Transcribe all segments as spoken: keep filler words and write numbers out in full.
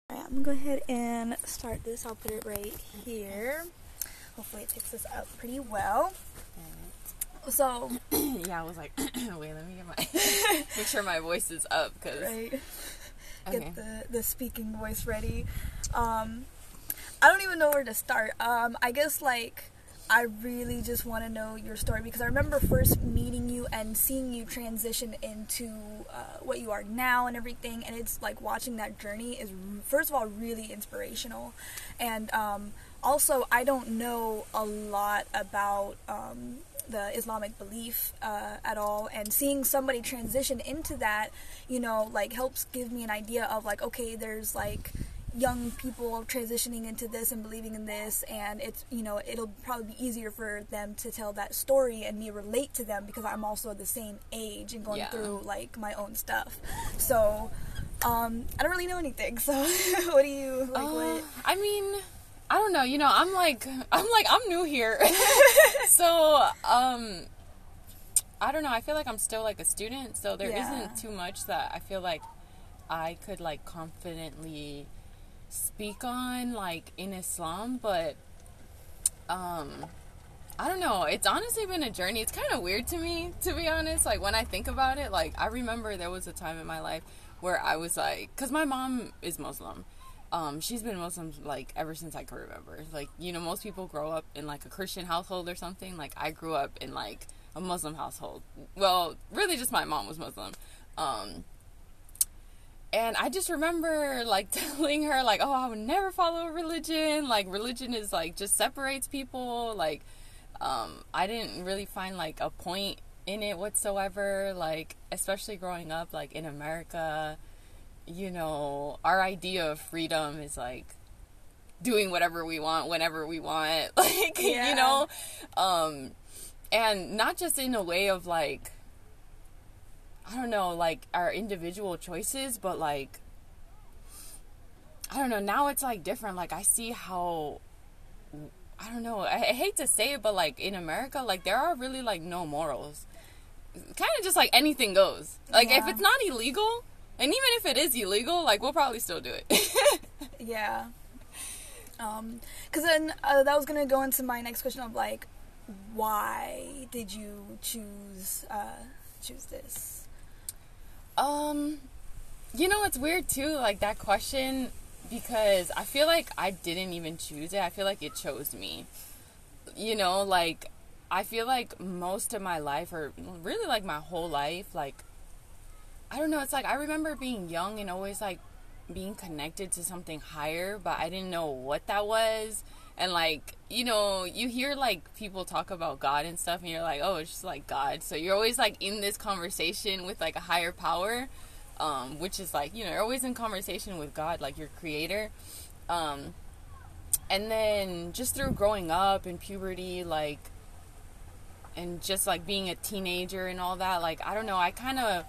Alright, I'm gonna go ahead and start this. I'll put it right here. Hopefully it picks this up pretty well. So, yeah, I was like, wait, let me get my, make sure my voice is up, because, right, okay. get the, the speaking voice ready. Um, I don't even know where to start. Um, I guess, like, I really just want to know your story, because I remember first meeting you and seeing you transition into uh, what you are now and everything, and it's like watching that journey is, first of all, really inspirational. And um, also, I don't know a lot about um, the Islamic belief uh, at all, and seeing somebody transition into that, you know, like helps give me an idea of like, okay, there's like young people transitioning into this and believing in this, and it's, you know, it'll probably be easier for them to tell that story and me relate to them, because I'm also the same age and going Yeah. through like my own stuff. So um I don't really know anything, so what do you like? Uh, what I mean, I don't know, you know, I'm like, I'm like, I'm new here, so, um, I don't know, I feel like I'm still like a student, so there Yeah. isn't too much that I feel like I could like confidently speak on like in Islam, but um I don't know, it's honestly been a journey. It's kind of weird to me, to be honest, like when I think about it. Like I remember there was a time in my life where I was like, because my mom is Muslim, um she's been Muslim like ever since I can remember. Like, you know, most people grow up in like a Christian household or something. Like I grew up in like a Muslim household. Well, really just my mom was Muslim. um And I just remember, like, telling her, like, oh, I would never follow a religion. Like, religion is, like, just separates people. Like, um, I didn't really find, like, a point in it whatsoever. Like, especially growing up, like, in America, you know, our idea of freedom is, like, doing whatever we want, whenever we want. Like, Yeah. you know? Um, and not just in a way of, like, I don't know, like, our individual choices, but, like, I don't know, now it's, like, different. Like, I see how, I don't know, I, I hate to say it, but, like, in America, like, there are really, like, no morals. Kind of just, like, anything goes. Like, Yeah. if it's not illegal, and even if it is illegal, like, we'll probably still do it. Yeah. Um, because then uh, that was gonna go into my next question of like, why did you choose uh choose this? Um, you know, it's weird too, like that question, because I feel like I didn't even choose it. I feel like it chose me. You know, like, I feel like most of my life, or really like my whole life, like, I don't know, it's like I remember being young and always like being connected to something higher, but I didn't know what that was. And like, you know, you hear like people talk about God and stuff, and you're like, oh, it's just like God. So you're always like in this conversation with like a higher power, um, which is like, you know, you're always in conversation with God, like your creator. Um, and then just through growing up and puberty, like, and just like being a teenager and all that, like, I don't know, I kind of,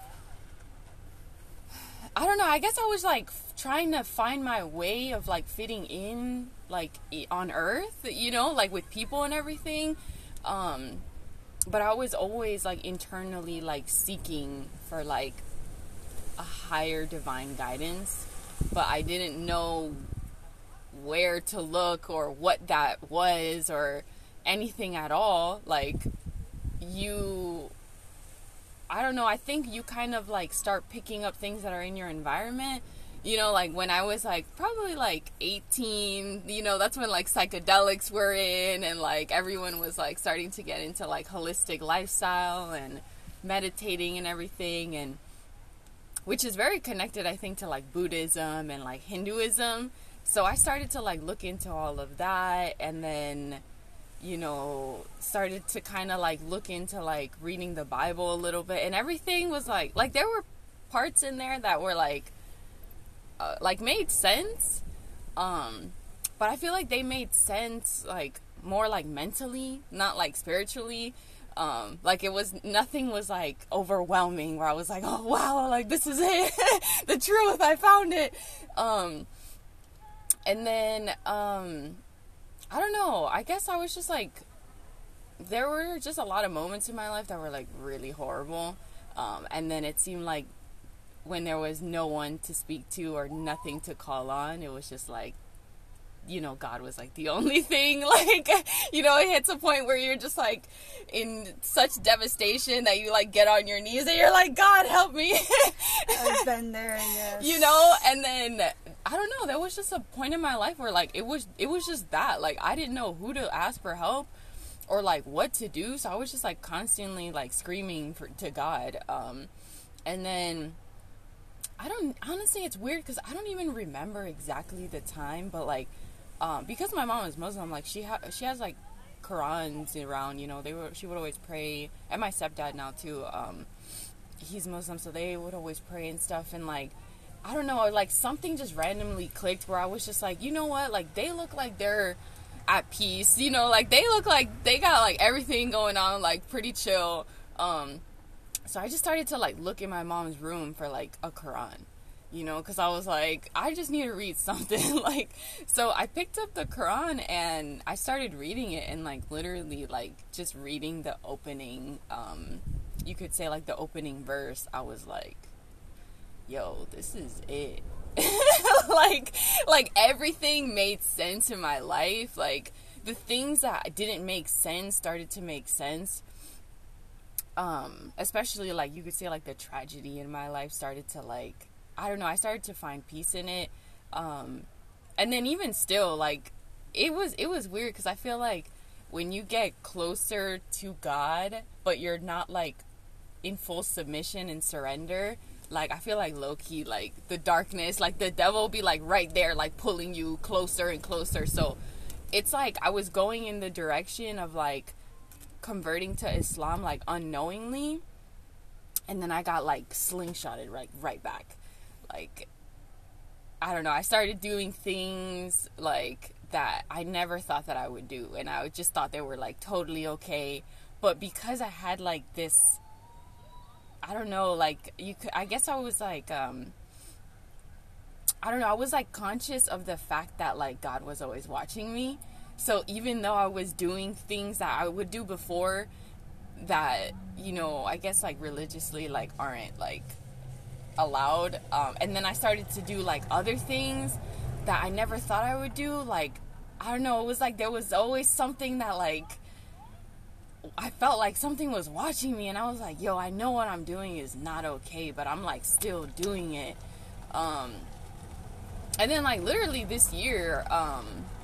I don't know, I guess I was like f- trying to find my way of like fitting in, like i- on earth, you know, like with people and everything. Um, but I was always like internally like seeking for like a higher divine guidance, but I didn't know where to look or what that was or anything at all. Like, you, I don't know, I think you kind of like start picking up things that are in your environment. You know, like when I was like probably like eighteen, you know, that's when like psychedelics were in, and like everyone was like starting to get into like holistic lifestyle and meditating and everything, and which is very connected, I think, to like Buddhism and like Hinduism. So I started to like look into all of that, and then, you know, started to kind of like look into like reading the Bible a little bit, and everything was like, like there were parts in there that were like, uh, like made sense. Um, but I feel like they made sense like more like mentally, not like spiritually. Um, like it was, nothing was like overwhelming where I was like, oh wow, like this is it, the truth, I found it. Um, and then, um, I don't know, I guess I was just like, there were just a lot of moments in my life that were like really horrible. Um, and then it seemed like when there was no one to speak to or nothing to call on, it was just like, you know, God was like the only thing. Like, you know, it hits a point where you're just like in such devastation that you like get on your knees and you're like, God, help me. I've been there, yes. You know, and then I don't know, there was just a point in my life where like it was it was just that, like, I didn't know who to ask for help or like what to do, so I was just like constantly like screaming for to God. Um and then I don't honestly, it's weird because I don't even remember exactly the time, but like um because my mom is Muslim, like she ha- she has like Qurans around, you know, they were she would always pray, and my stepdad now too, um he's Muslim, so they would always pray and stuff, and like I don't know, like something just randomly clicked where I was just like, you know what, like they look like they're at peace, you know, like they look like they got like everything going on, like pretty chill. Um so I just started to like look in my mom's room for like a Quran, you know, because I was like, I just need to read something. Like, so I picked up the Quran and I started reading it, and like literally like just reading the opening, um you could say like the opening verse, I was like, yo, this is it. like like everything made sense in my life. Like the things that didn't make sense started to make sense. Um especially like you could say like the tragedy in my life started to like, I don't know, I started to find peace in it. Um and then even still, like it was it was weird because I feel like when you get closer to God but you're not like in full submission and surrender, like I feel like low-key, like the darkness, like the devil will be like right there, like pulling you closer and closer. So it's like I was going in the direction of like converting to Islam like unknowingly, and then I got like slingshotted right right back. Like I don't know, I started doing things like that I never thought that I would do, and I just thought they were like totally okay. But because I had like this, I don't know, like you could, I guess I was like, um, I don't know, I was like conscious of the fact that like God was always watching me. So even though I was doing things that I would do before that, you know, I guess like religiously like aren't like allowed, um, and then I started to do like other things that I never thought I would do. Like, I don't know, it was like there was always something that like I felt like something was watching me, and I was like, yo, I know what I'm doing is not okay, but I'm like still doing it. Um, and then like literally this year, um,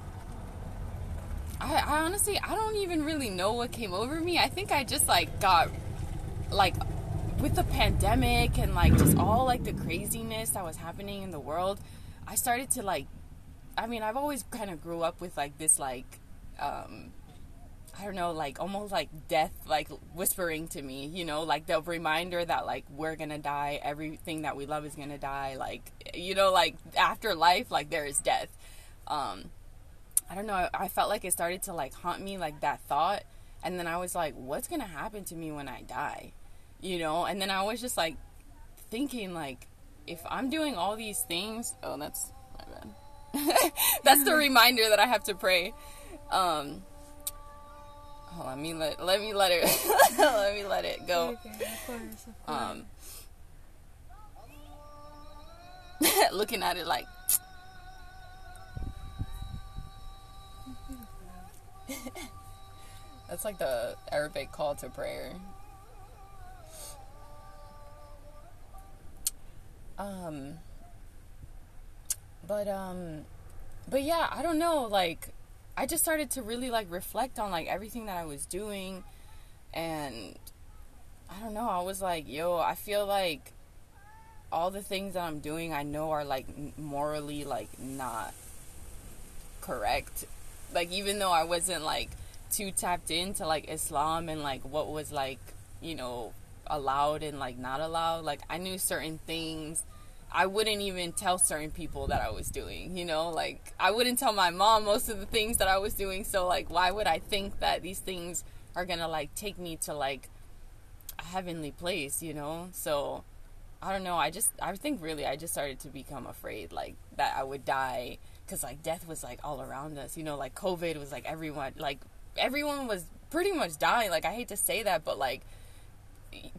I, I honestly, I don't even really know what came over me. I think I just like got like with the pandemic and like just all like the craziness that was happening in the world, I started to like, I mean, I've always kind of grew up with like this like, um, I don't know, like almost like death, like whispering to me, you know, like the reminder that like we're gonna die, everything that we love is gonna die, like, you know, like after life, like there is death. Um, I don't know, I, I felt like it started to like haunt me, like that thought, and then I was like, what's gonna happen to me when I die, you know? And then I was just like thinking like, if I'm doing all these things, oh, that's my bad. That's the reminder that I have to pray. Um, hold on, let me let, let me let it, let me let it go. Okay, of course, of course. Um, looking at it like, that's like the Arabic call to prayer. Um, but, um, but yeah, I don't know, like, I just started to really, like, reflect on, like, everything that I was doing, and, I don't know, I was like, yo, I feel like all the things that I'm doing, I know are, like, morally, like, not correct. Like, even though I wasn't, like, too tapped into, like, Islam and, like, what was, like, you know, allowed and, like, not allowed, like, I knew certain things. I wouldn't even tell certain people that I was doing, you know, like, I wouldn't tell my mom most of the things that I was doing, so, like, why would I think that these things are gonna, like, take me to, like, a heavenly place, you know? So, I don't know, I just, I think really I just started to become afraid, like, that I would die, because, like, death was, like, all around us, you know, like, COVID was, like, everyone, like, everyone was pretty much dying, like, I hate to say that, but, like,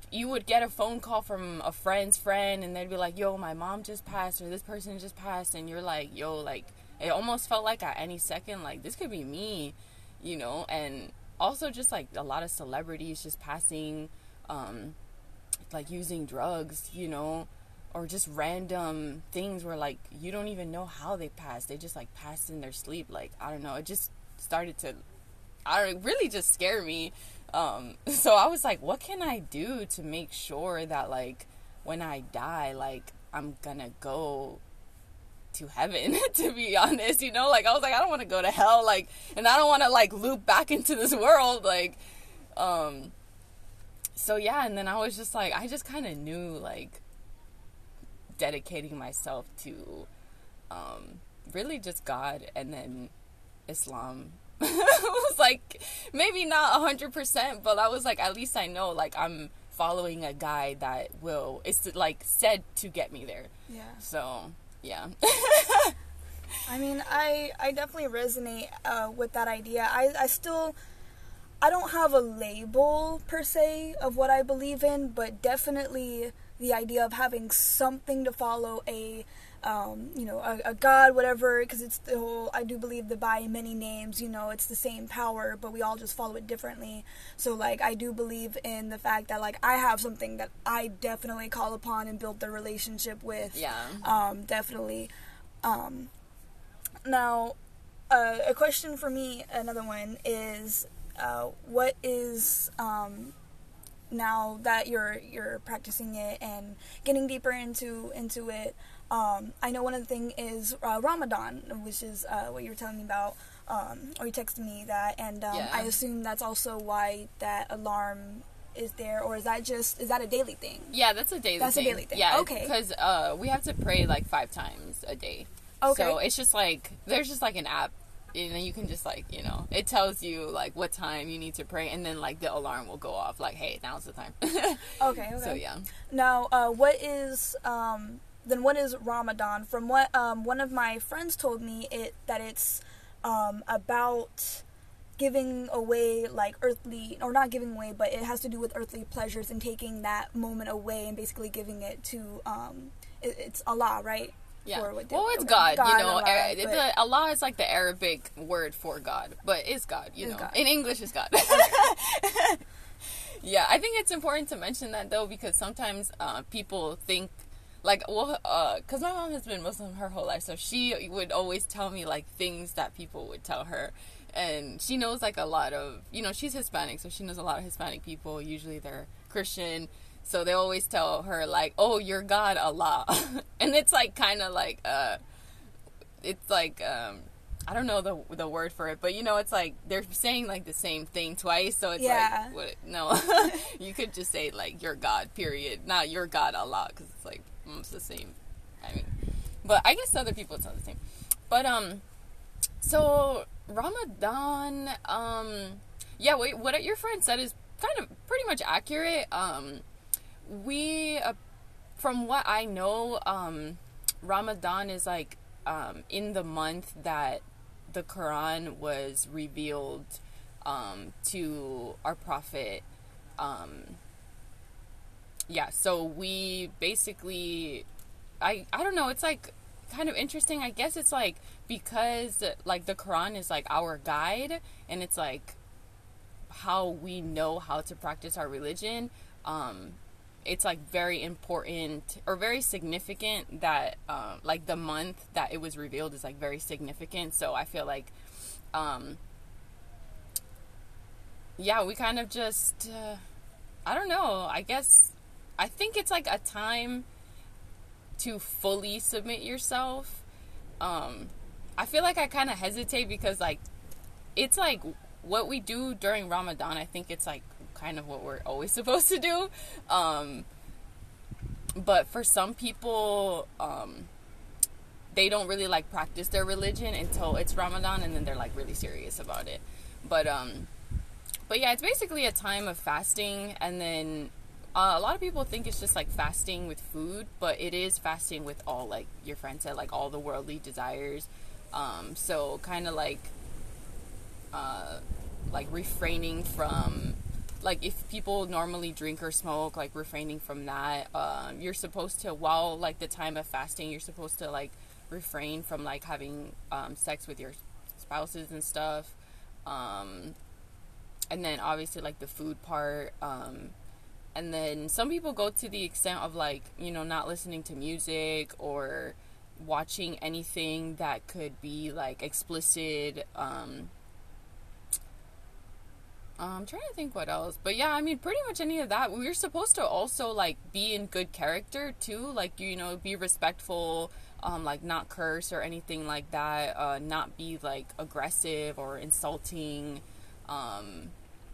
you would get a phone call from a friend's friend, and they'd be like, yo, my mom just passed, or this person just passed, and you're like, yo, like, it almost felt like at any second, like, this could be me, you know. And also just, like, a lot of celebrities just passing, um, like, using drugs, you know, or just random things where, like, you don't even know how they passed. They just, like, passed in their sleep. Like, I don't know. It just started to, I don't really just scare me. Um, so I was like, what can I do to make sure that, like, when I die, like, I'm gonna go to heaven, to be honest, you know? Like, I was like, I don't want to go to hell, like, and I don't want to, like, loop back into this world, like, um, so yeah, and then I was just like, I just kind of knew, like, dedicating myself to, um, really just God, and then Islam. It was like, maybe not a hundred percent, but I was like, at least I know, like, I'm following a guide that will, it's like said to get me there. Yeah. So, yeah. I mean, I, I definitely resonate uh, with that idea. I, I still, I don't have a label per se of what I believe in, but definitely the idea of having something to follow, a um, you know, a, a God, whatever, because it's the whole, I do believe that by many names, you know, it's the same power, but we all just follow it differently. So, like, I do believe in the fact that, like, I have something that I definitely call upon and build the relationship with. Yeah. Um, definitely. Um, now, uh, a question for me, another one, is, uh, what is, um, now that you're you're practicing it and getting deeper into into it, um, I know one of the things is uh, Ramadan, which is uh, what you were telling me about, um, or you texted me that, and um, Yeah. I assume that's also why that alarm is there, or is that just, is that a daily thing? Yeah, that's a daily That's thing. a daily thing. Yeah, Okay. because uh, we have to pray like five times a day. Okay. So it's just like, there's just like an app, and then you can just like, you know, it tells you like what time you need to pray, and then like the alarm will go off like, hey, now's the time. Okay, okay. So yeah. Now, uh, what is, um, then what is Ramadan? From what um, one of my friends told me, it that it's um, about giving away, like, earthly, or not giving away, but it has to do with earthly pleasures and taking that moment away and basically giving it to, um, it, it's Allah, right? Yeah. For what- Well, it's okay. God, God, you know. Allah, uh, but- the, Allah is like the Arabic word for God, but it's God, you It's know. God. In English, it's God. Yeah, I think it's important to mention that, though, because sometimes uh, people think, like, well, because uh, my mom has been Muslim her whole life, so she would always tell me, like, things that people would tell her. And she knows, like, a lot of, you know, she's Hispanic, so she knows a lot of Hispanic people. Usually they're Christian. So they always tell her, like, oh, your God, Allah. And it's, like, kind of like, uh, it's like, um, I don't know the the word for it, but, you know, it's like, they're saying, like, the same thing twice. So it's Yeah. like, what, no. You could just say, like, your God, period. Not your God, Allah, because it's, like, almost the same. I mean, but I guess other people, it's not the same. But, um, so, Ramadan, um, yeah, wait, what your friend said is kind of pretty much accurate. Um, we, uh, from what I know, um, Ramadan is like, um, in the month that the Quran was revealed, um, to our prophet. Um, yeah, so we basically, I, I don't know, it's like kind of interesting. I guess it's like, because like the Quran is like our guide, and it's like how we know how to practice our religion. Um, it's like very important or very significant that um, like the month that it was revealed is like very significant. So I feel like, um, yeah, we kind of just, uh, I don't know. I guess I think it's like a time to fully submit yourself. Um, I feel like I kind of hesitate because like it's like what we do during Ramadan. I think it's like kind of what we're always supposed to do. Um, but for some people, um, they don't really like practice their religion until it's Ramadan, and then they're like really serious about it. But, um, but yeah, it's basically a time of fasting, and then uh, a lot of people think it's just like fasting with food, but it is fasting with all, like your friend said, like all the worldly desires. Um, so kind of like, uh, like refraining from like if people normally drink or smoke, like refraining from that. Um, you're supposed to, while like the time of fasting, you're supposed to like refrain from like having um, sex with your spouses and stuff. Um, and then obviously like the food part. Um, and then some people go to the extent of like, you know, not listening to music or watching anything that could be like explicit. Um, I'm trying to think what else. But yeah, I mean, pretty much any of that. We're supposed to also like be in good character too. Like, you know, be respectful, um, like not curse or anything like that. Uh, not be like aggressive or insulting. Um,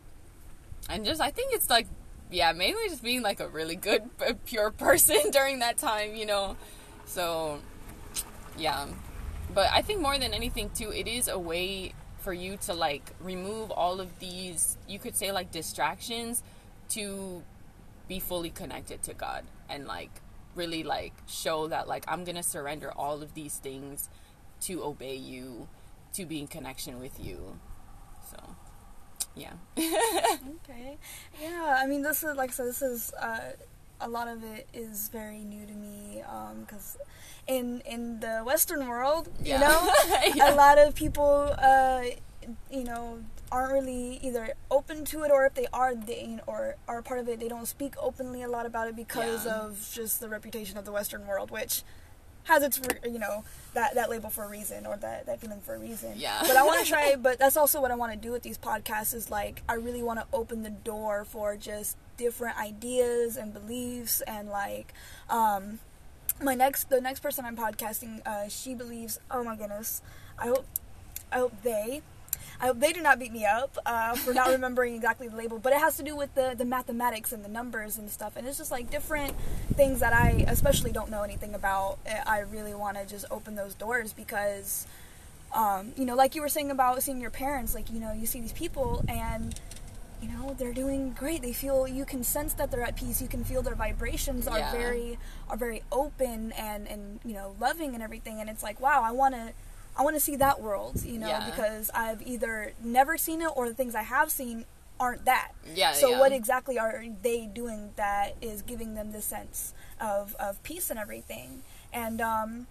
and just, I think it's like, yeah, mainly just being like a really good, pure person during that time, you know. So, yeah. But I think more than anything too, it is a way for you to like remove all of these, you could say like distractions, to be fully connected to God and like really like show that like I'm gonna surrender all of these things to obey you, to be in connection with you. So yeah. Okay. Yeah, I mean, this is, like I said, this is, uh, a lot of it is very new to me, um, because in, in the Western world, you Yeah. know, Yeah. a lot of people, uh, you know, aren't really either open to it, or if they are, they, or are part of it, they don't speak openly a lot about it because Yeah. of just the reputation of the Western world, which has its, you know, that, that label for a reason, or that, that feeling for a reason. Yeah. But I want to try, but that's also what I want to do with these podcasts, is like, I really want to open the door for just different ideas and beliefs, and like, um, my next, the next person I'm podcasting, uh, she believes, oh my goodness, I hope, I hope they, I hope they do not beat me up uh, for not remembering exactly the label, but it has to do with the, the mathematics and the numbers and stuff, and it's just like different things that I especially don't know anything about. I really want to just open those doors because, um, you know, like you were saying about seeing your parents, like, you know, you see these people and, you know, they're doing great. They feel, you can sense that they're at peace. You can feel their vibrations are Yeah. very, are very open and, and, you know, loving and everything, and it's like, wow, I want to, I want to see that world, you know, Yeah. because I've either never seen it, or the things I have seen aren't that. Yeah, So yeah. what exactly are they doing that is giving them this sense of, of peace and everything? And, um,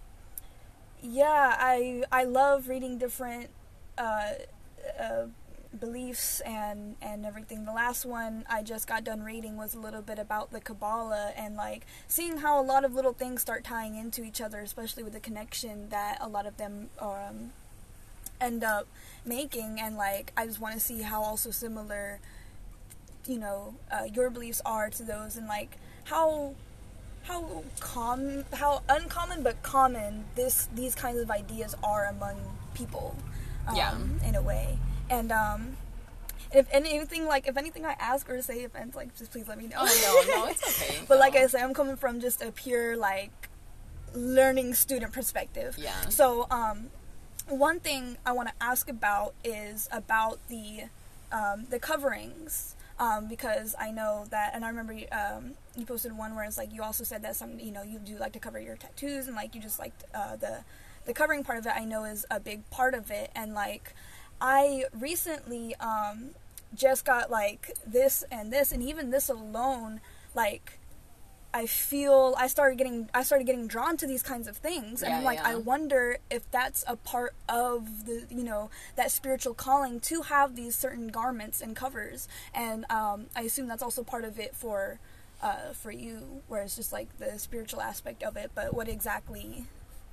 yeah, I, I love reading different, uh, uh, beliefs and and everything. The last one I just got done reading was a little bit about the Kabbalah, and like seeing how a lot of little things start tying into each other, especially with the connection that a lot of them um end up making. And like I just want to see how also similar, you know, uh, your beliefs are to those, and like how how com how uncommon but common this these kinds of ideas are among people, um, Yeah. in a way. And um, if anything, like if anything I ask or say offends, like just please let me know. Oh no, no, it's okay. But No. like I say, I'm coming from just a pure like learning student perspective. Yeah. So um, one thing I want to ask about is about the um, the coverings. Um, because I know that, and I remember um, you posted one where it's like you also said that some, you know, you do like to cover your tattoos, and like you just liked uh, the the covering part of it. I know is a big part of it, and like I recently um, just got like this and this, and even this alone, like I feel I started getting I started getting drawn to these kinds of things, and Yeah, I'm like, yeah. I wonder if that's a part of the, you know, that spiritual calling to have these certain garments and covers, and um, I assume that's also part of it for uh, for you, where it's just like the spiritual aspect of it. But what exactly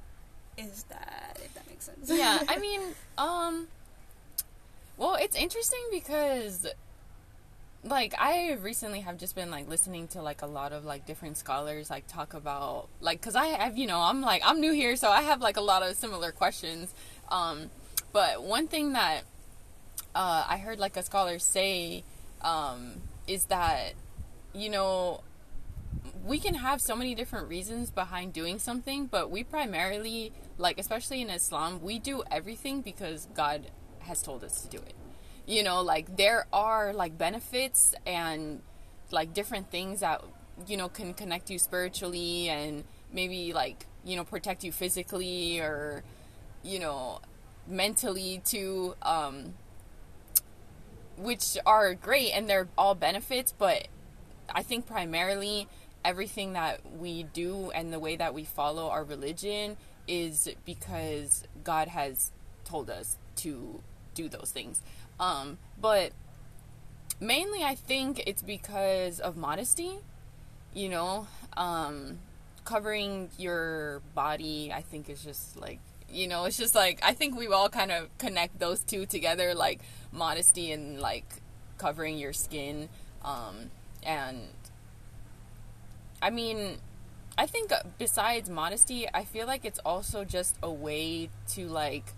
is that, if that makes sense? Yeah, I mean, um, well, it's interesting because, like, I recently have just been, like, listening to, like, a lot of, like, different scholars, like, talk about, like, because I have, you know, I'm, like, I'm new here, so I have, like, a lot of similar questions, um, but one thing that uh, I heard, like, a scholar say, um, is that, you know, we can have so many different reasons behind doing something, but we primarily, like, especially in Islam, we do everything because God has told us to do it. You know, like, there are, like, benefits and, like, different things that, you know, can connect you spiritually and maybe, like, you know, protect you physically or, you know, mentally too, um, which are great and they're all benefits, but I think primarily everything that we do and the way that we follow our religion is because God has told us to do those things. Um, but mainly I think it's because of modesty, you know, um, covering your body, I think is just like, you know, it's just like, I think we all kind of connect those two together, like modesty and like covering your skin. Um, and I mean, I think besides modesty, I feel like it's also just a way to like,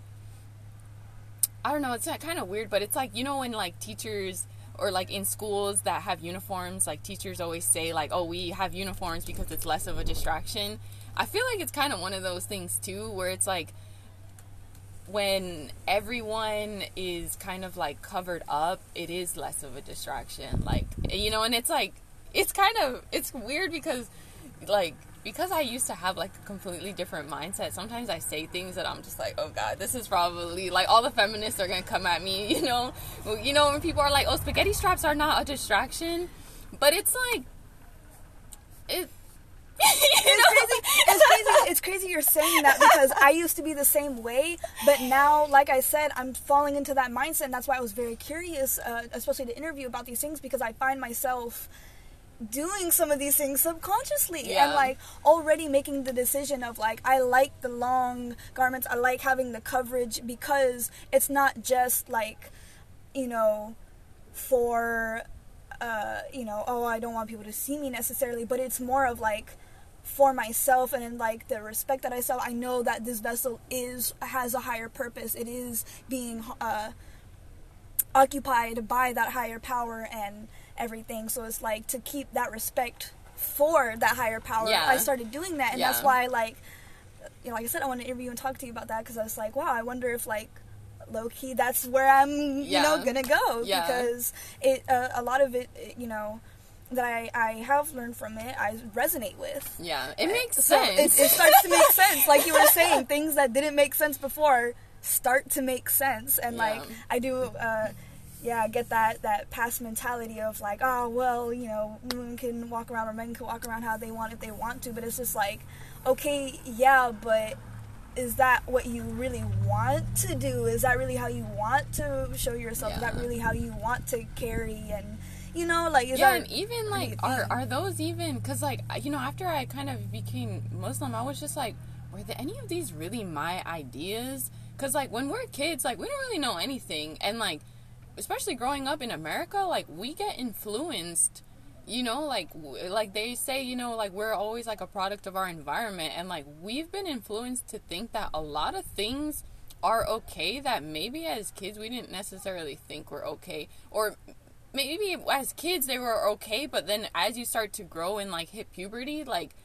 I don't know, it's kind of weird, but it's like, you know, when like teachers or like in schools that have uniforms, like teachers always say like, oh, we have uniforms because it's less of a distraction. I feel like it's kind of one of those things too, where it's like when everyone is kind of like covered up, it is less of a distraction. Like, you know, and it's like, it's kind of, it's weird because like, because I used to have like a completely different mindset, sometimes I say things that I'm just like, oh God, this is probably like all the feminists are gonna come at me, you know, you know, when people are like, oh, spaghetti straps are not a distraction, but it's like, it, it's crazy. It's crazy. It's crazy you're saying that because I used to be the same way, but now, like I said, I'm falling into that mindset, and that's why I was very curious, uh, especially to interview about these things, because I find myself doing some of these things subconsciously, yeah. and like already making the decision of like, I like the long garments, I like having the coverage, because it's not just like, you know, for uh you know, oh, I don't want people to see me necessarily, but it's more of like for myself, and in like the respect that I sell, I know that this vessel is has a higher purpose, it is being uh occupied by that higher power and everything. So it's like, to keep that respect for that higher power, yeah. I started doing that, and yeah. that's why, like, you know, like I said, I want to interview and talk to you about that, because I was like, wow, I wonder if like low-key that's where I'm you yeah. know gonna go, yeah. because it uh, a lot of it, you know, that I, I have learned from it, I resonate with. Yeah, it makes so sense. It, it starts to make sense, like you were saying, things that didn't make sense before start to make sense, and yeah. like I do uh yeah, get that, that past mentality of like, oh, well, you know, women can walk around or men can walk around how they want if they want to, but it's just like, okay, yeah, but is that what you really want to do? Is that really how you want to show yourself? Yeah. Is that really how you want to carry? And, you know, like, is yeah, that and even like, are, are those even, because like, you know, after I kind of became Muslim, I was just like, were the, any of these really my ideas? Because like, when we're kids, like, we don't really know anything, and like, especially growing up in America, like, we get influenced, you know, like, w- like they say, you know, like, we're always, like, a product of our environment, and, like, we've been influenced to think that a lot of things are okay that maybe as kids we didn't necessarily think were okay, or maybe as kids they were okay, but then as you start to grow and, like, hit puberty, like,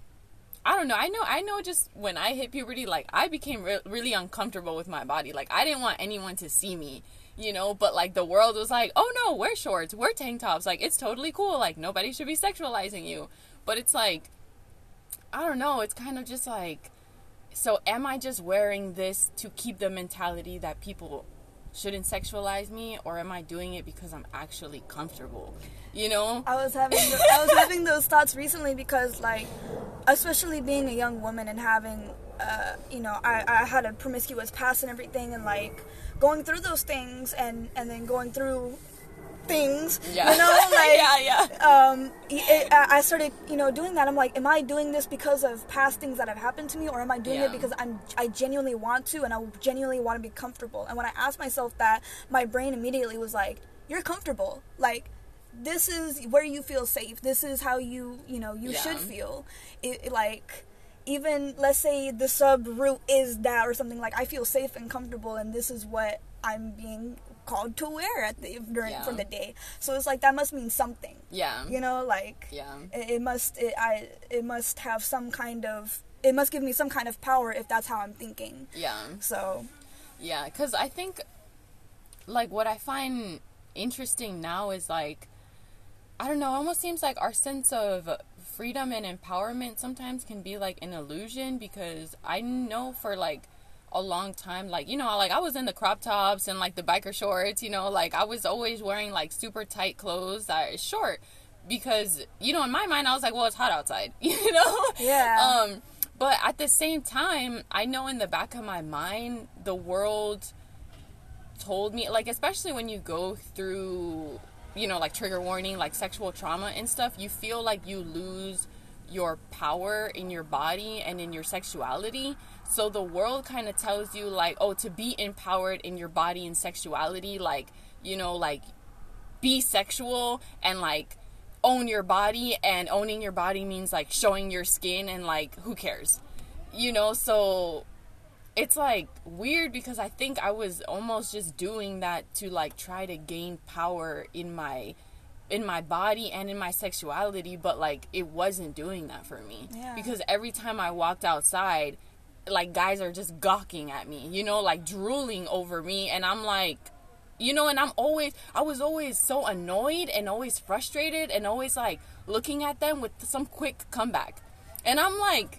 I don't know, I know, I know just when I hit puberty, like, I became re- really uncomfortable with my body, like, I didn't want anyone to see me, you know, but like the world was like, oh no, wear shorts, wear tank tops, like it's totally cool, like nobody should be sexualizing you. But it's like, I don't know, it's kind of just like, so am I just wearing this to keep the mentality that people shouldn't sexualize me, or am I doing it because I'm actually comfortable, you know? I was having the, I was having those thoughts recently, because like, especially being a young woman and having uh you know, I, I had a promiscuous past and everything, and like going through those things, and and then going through things, yeah. you know, like yeah yeah um it, I started, you know, doing that. I'm like, am I doing this because of past things that have happened to me, or am I doing yeah. it because I'm I genuinely want to, and I genuinely want to be comfortable? And when I asked myself that, my brain immediately was like, you're comfortable, like this is where you feel safe, this is how you you know you yeah. should feel it, it, like, even let's say the sub route is that or something, like I feel safe and comfortable, and this is what I'm being called to wear at the during yeah. for the day. So it's like, that must mean something. Yeah. You know, like yeah. it, it must it, I it must have some kind of it must give me some kind of power if that's how I'm thinking. Yeah. So yeah, because I think like what I find interesting now is like, I don't know, it almost seems like our sense of freedom and empowerment sometimes can be like an illusion, because I know for like a long time, like, you know, like I was in the crop tops and like the biker shorts, you know, like I was always wearing like super tight clothes that are short because, you know, in my mind I was like, well, it's hot outside, you know? Yeah. Um, but at the same time, I know in the back of my mind, the world told me, like, especially when you go through, you know, like trigger warning, like sexual trauma and stuff, you feel like you lose your power in your body and in your sexuality. So the world kind of tells you like, oh, to be empowered in your body and sexuality, like, you know, like be sexual and like own your body, and owning your body means like showing your skin and like who cares, you know? So it's like weird because I think I was almost just doing that to like try to gain power in my in my body and in my sexuality, but like it wasn't doing that for me. Yeah. Because every time I walked outside, like guys are just gawking at me, you know, like drooling over me, and I'm like, you know, and I'm always I was always so annoyed and always frustrated and always like looking at them with some quick comeback. And I'm like,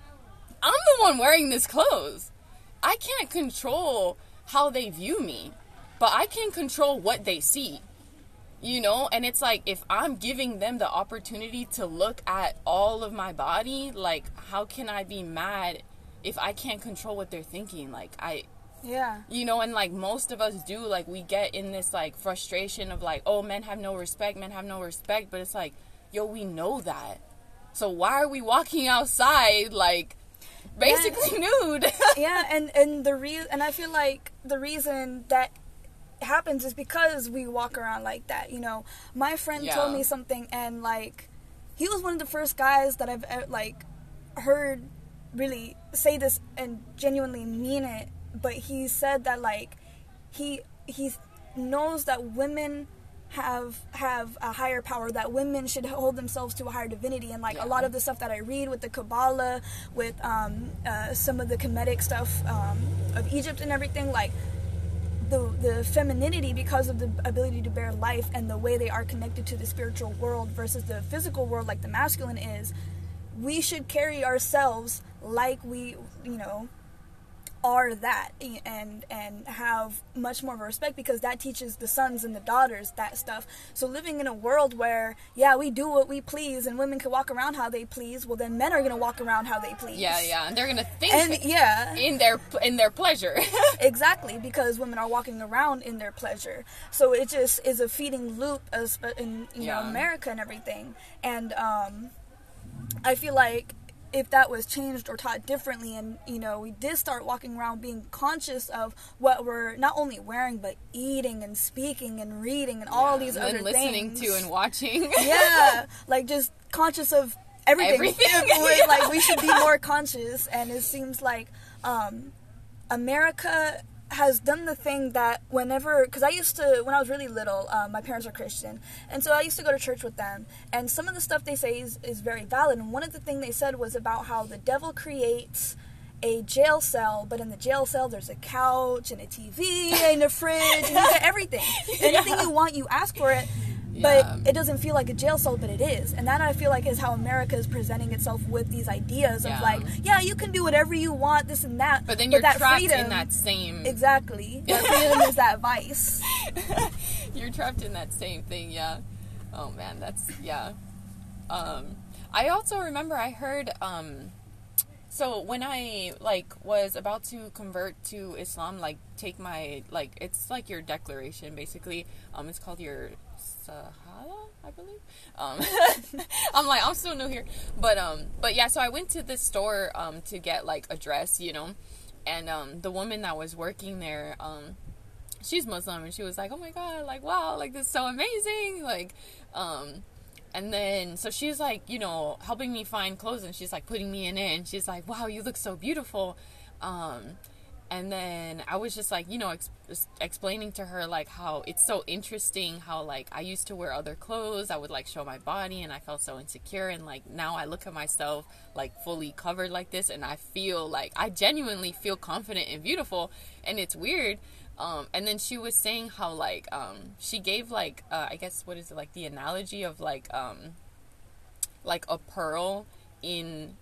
I'm the one wearing this clothes. I can't control how they view me, but I can control what they see. You know, and it's like, if I'm giving them the opportunity to look at all of my body, like, how can I be mad if I can't control what they're thinking? Like, I, Yeah. you know, and like most of us do, like, we get in this like frustration of like, oh, men have no respect, men have no respect, but it's like, yo, we know that. So why are we walking outside, like, basically Yeah. nude? Yeah, and, and the re- and I feel like the reason that happens is because we walk around like that, you know. My friend Yeah. told me something, and like he was one of the first guys that I've uh, like heard really say this and genuinely mean it, but he said that like he he knows that women have have a higher power, that women should hold themselves to a higher divinity, and like Yeah. a lot of the stuff that I read with the Kabbalah, with um uh, some of the Kemetic stuff um, of Egypt and everything, like the the femininity, because of the ability to bear life and the way they are connected to the spiritual world versus the physical world like the masculine is, we should carry ourselves like we, you know, are that, and and have much more of a respect, because that teaches the sons and the daughters that stuff. So living in a world where, yeah, we do what we please and women can walk around how they please, well then men are going to walk around how they please. Yeah, yeah, and they're gonna think And yeah, in their in their pleasure. exactly, because women are walking around in their pleasure. So it just is a feeding loop as in, you know, Yeah. America and everything. And um, I feel like if that was changed or taught differently, and, you know, we did start walking around being conscious of what we're not only wearing, but eating and speaking and reading and all Yeah, these and other then listening things. to and watching. Yeah, like just conscious of everything. Everything, We- yeah. Like we should be more conscious, and it seems like um, America has done the thing that whenever, because I used to, when I was really little, um, my parents are Christian, and so I used to go to church with them, and some of the stuff they say is, is very valid, and one of the things they said was about how the devil creates a jail cell, but in the jail cell there's a couch and a T V and a fridge, and you get everything. Anything you want, you ask for it. But Yeah. it doesn't feel like a jail cell, but it is. And that, I feel like, is how America is presenting itself with these ideas Yeah. of like, yeah, you can do whatever you want, this and that. But then you're that trapped freedom, in that same. Exactly. That freedom is that vice. You're trapped in that same thing, yeah. Oh man, that's yeah. Um, I also remember I heard. Um, so when I like was about to convert to Islam, like take my like it's like your declaration basically. Um, it's called your Sahala, I believe. Um, I'm like I'm still new here, but um, but yeah. So I went to this store um to get like a dress, you know, and um the woman that was working there um. she's Muslim, and she was like, oh my god, like, wow, like, this is so amazing, like, um, and then, so she's like, you know, helping me find clothes, and she's like putting me in it, and she's like, wow, you look so beautiful, um, and then I was just like, you know, ex- explaining to her, like, how it's so interesting how, like, I used to wear other clothes, I would, like, show my body, and I felt so insecure, and, like, now I look at myself, like, fully covered like this, and I feel, like, I genuinely feel confident and beautiful, and it's weird. Um, and then she was saying how, like, um, she gave, like, uh, I guess, what is it, like, the analogy of, like, um, like, a pearl in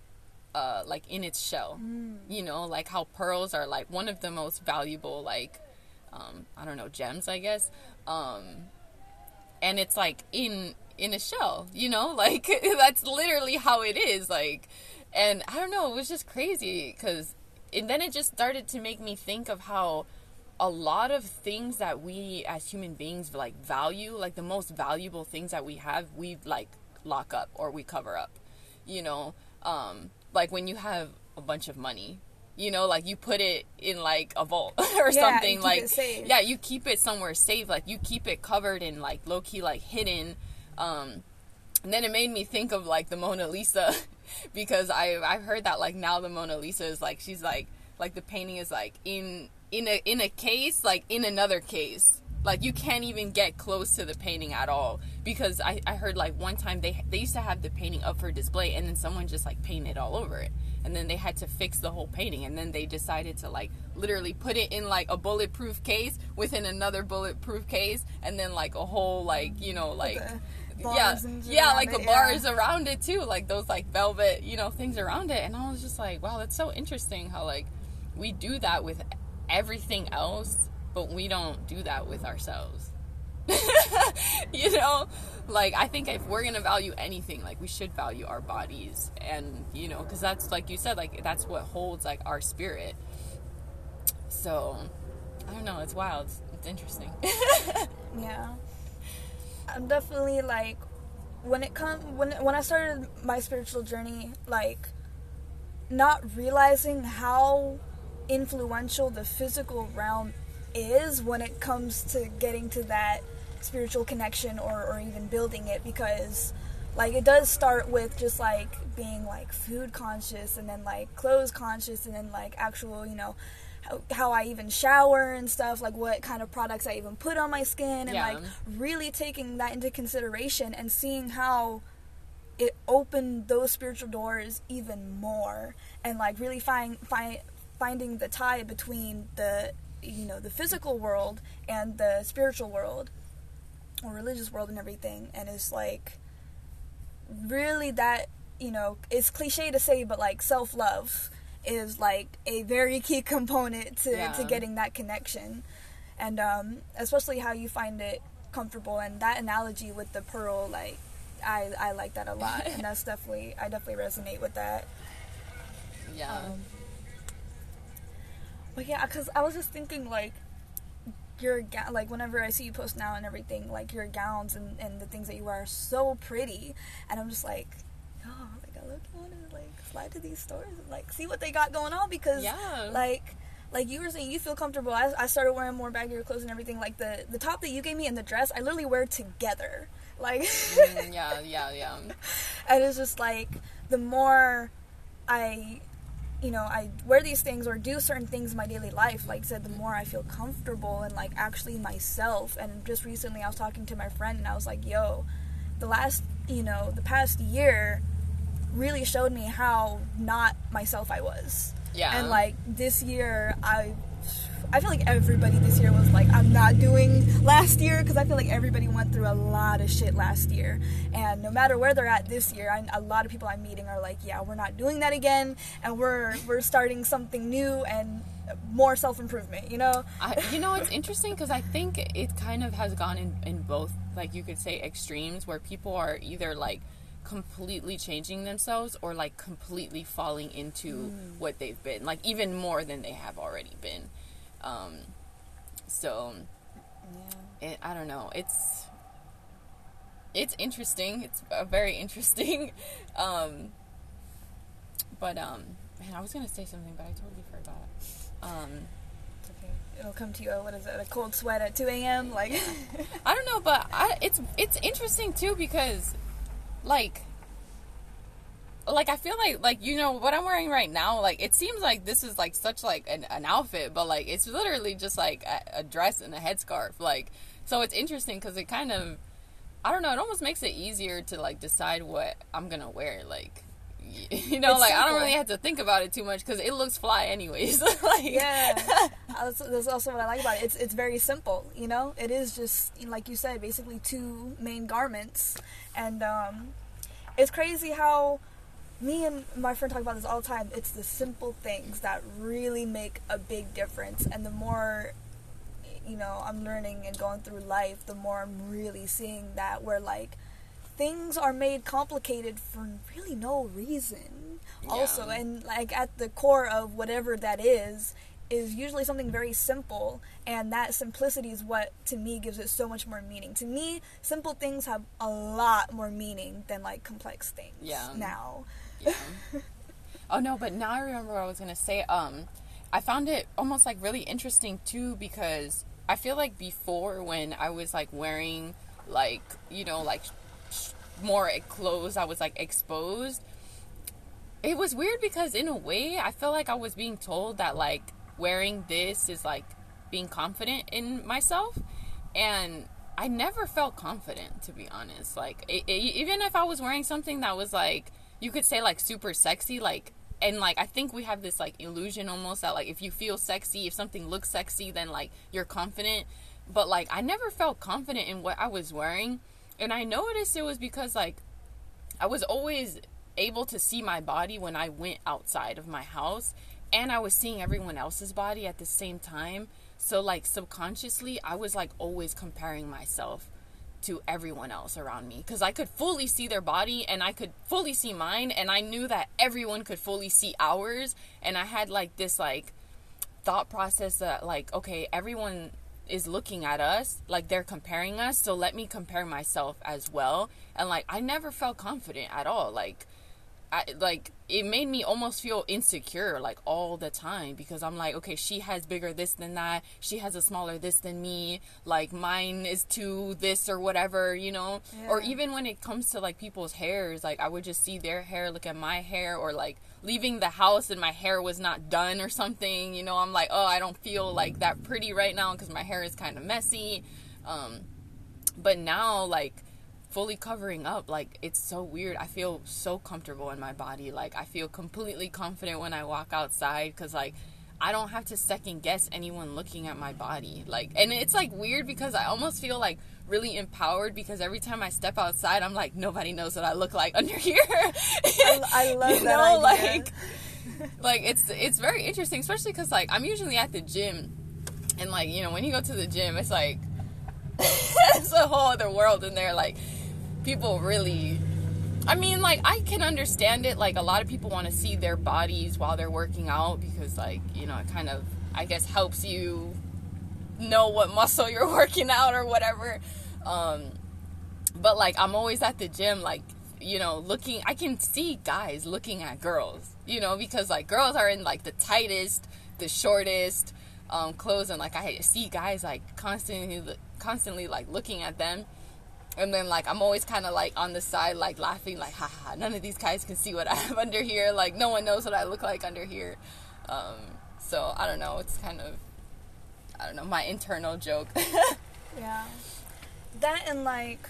uh, like in its shell. Mm. You know, like how pearls are like one of the most valuable, like, um, I don't know, gems, I guess. Um, and it's like in, in a shell, you know, like that's literally how it is. Like, and I don't know, it was just crazy because, and then it just started to make me think of how a lot of things that we as human beings like value, like the most valuable things that we have, we like lock up or we cover up, you know, um, like when you have a bunch of money, you know, like you put it in like a vault or yeah, something, like, yeah, you keep it somewhere safe, like you keep it covered and like low key, like hidden. Um, and then it made me think of like the Mona Lisa because I, I've heard that like now the Mona Lisa is like, she's like, like the painting is like in, in a, in a case, like in another case. Like you can't even get close to the painting at all because I, I heard like one time they they used to have the painting up for display and then someone just like painted all over it and then they had to fix the whole painting and then they decided to like literally put it in like a bulletproof case within another bulletproof case and then like a whole like, you know, like yeah yeah like the it, bars yeah. around it too, like those like velvet, you know, things around it. And I was just like, wow, that's so interesting how like we do that with everything else, but we don't do that with ourselves. You know, like I think if we're gonna value anything, like we should value our bodies, and you know, because that's like you said, like that's what holds like our spirit. So I don't know, it's wild, it's, it's interesting. Yeah, I'm definitely like when it comes when when I started my spiritual journey, like not realizing how influential the physical realm is when it comes to getting to that spiritual connection or, or even building it, because like it does start with just like being like food conscious and then like clothes conscious and then like actual, you know, how, how I even shower and stuff, like what kind of products I even put on my skin, and yeah. like really taking that into consideration and seeing how it opened those spiritual doors even more, and like really find find finding the tie between the, you know, the physical world and the spiritual world or religious world and everything. And it's like really that, you know, it's cliche to say, but like self-love is like a very key component to, yeah. to getting that connection. And um, especially how you find it comfortable, and that analogy with the pearl, like I, I like that a lot. And that's definitely, I definitely resonate with that. Yeah. Um, But yeah, because I was just thinking, like, your, ga- like, whenever I see you post now and everything, like, your gowns and, and the things that you wear are so pretty. And I'm just like, oh, like, I look, want to, like, slide to these stores and, like, see what they got going on. Because, yeah. like, like you were saying, you feel comfortable. I, I started wearing more baggier clothes and everything. Like, the, the top that you gave me and the dress, I literally wear together. Like, mm, yeah, yeah, yeah. And it's just, like, the more I... you know, I wear these things or do certain things in my daily life, like I said, the more I feel comfortable and, like, actually myself. And just recently I was talking to my friend and I was like, yo, the last, you know, the past year really showed me how not myself I was. Yeah. And, like, this year, I I feel like everybody this year was like, I'm not doing last year, because I feel like everybody went through a lot of shit last year. And no matter where they're at this year, I, a lot of people I'm meeting are like, yeah, we're not doing that again, and we're we're starting something new and more self-improvement, you know? I, you know, it's interesting because I think it kind of has gone in, in both, like you could say, extremes, where people are either like completely changing themselves or like completely falling into mm. what they've been, like even more than they have already been. Um, so, yeah. it, I don't know, it's, it's interesting, it's a very interesting, um, but, um, man, I was gonna say something, but I totally forgot. Um, it's okay, it'll come to you, what is it, a cold sweat at two a.m., like, I don't know, but I, it's, it's interesting, too, because, like, like I feel like like you know what I'm wearing right now, like it seems like this is like such like an, an outfit, but like it's literally just like a, a dress and a headscarf, like, so it's interesting because it kind of, I don't know, it almost makes it easier to like decide what I'm gonna wear, like, you know, it's like simple. I don't really have to think about it too much because it looks fly anyways. Like, yeah, that's, that's also what I like about it. It's it's very simple, you know. It is just, like you said, basically two main garments, and um, it's crazy how me and my friend talk about this all the time. It's the simple things that really make a big difference. And the more, you know, I'm learning and going through life, the more I'm really seeing that where, like, things are made complicated for really no reason. Yeah. Also, and, like, at the core of whatever that is, is usually something very simple, and that simplicity is what, to me, gives it so much more meaning. To me, simple things have a lot more meaning than, like, complex things yeah. now. Yeah. Oh, no, but now I remember what I was going to say. Um, I found it almost, like, really interesting, too, because I feel like before, when I was, like, wearing, like, you know, like, sh- more clothes, I was, like, exposed. It was weird because, in a way, I feel like I was being told that, like, wearing this is like being confident in myself, and I never felt confident, to be honest. Like it, it, even if I was wearing something that was like, you could say like super sexy, like, and like I think we have this like illusion almost that like if you feel sexy, if something looks sexy, then like you're confident. But like I never felt confident in what I was wearing, and I noticed it was because like I was always able to see my body when I went outside of my house. And I was seeing everyone else's body at the same time. So, like, subconsciously, I was, like, always comparing myself to everyone else around me. Because I could fully see their body, and I could fully see mine. And I knew that everyone could fully see ours. And I had, like, this, like, thought process that, like, okay, everyone is looking at us. Like, they're comparing us. So let me compare myself as well. And, like, I never felt confident at all. Like, I, like, it made me almost feel insecure, like, all the time, because I'm like, okay, she has bigger this than that, she has a smaller this than me, like, mine is too this or whatever, you know, yeah. Or even when it comes to, like, people's hairs, like, I would just see their hair, look at my hair, or, like, leaving the house and my hair was not done or something, you know, I'm like, oh, I don't feel, like, that pretty right now, because my hair is kind of messy, um, but now, like, fully covering up, like, it's so weird. I feel so comfortable in my body. Like, I feel completely confident when I walk outside, because, like, I don't have to second guess anyone looking at my body. Like, and it's, like, weird because I almost feel, like, really empowered, because every time I step outside, I'm like, nobody knows what I look like under here. I, I love you that know, idea. Like, like, it's, it's very interesting, especially because, like, I'm usually at the gym, and, like, you know, when you go to the gym, it's, like, it's a whole other world in there, like, people really, I mean, like, I can understand it. Like, a lot of people want to see their bodies while they're working out because, like, you know, it kind of, I guess, helps you know what muscle you're working out or whatever. Um, but, like, I'm always at the gym, like, you know, looking, I can see guys looking at girls, you know, because, like, girls are in, like, the tightest, the shortest um, clothes, and, like, I see guys, like, constantly, constantly, like, looking at them. And then, like, I'm always kind of, like, on the side, like, laughing, like, haha, none of these guys can see what I have under here. Like, no one knows what I look like under here. Um, so, I don't know. It's kind of, I don't know, my internal joke. Yeah. That and, like,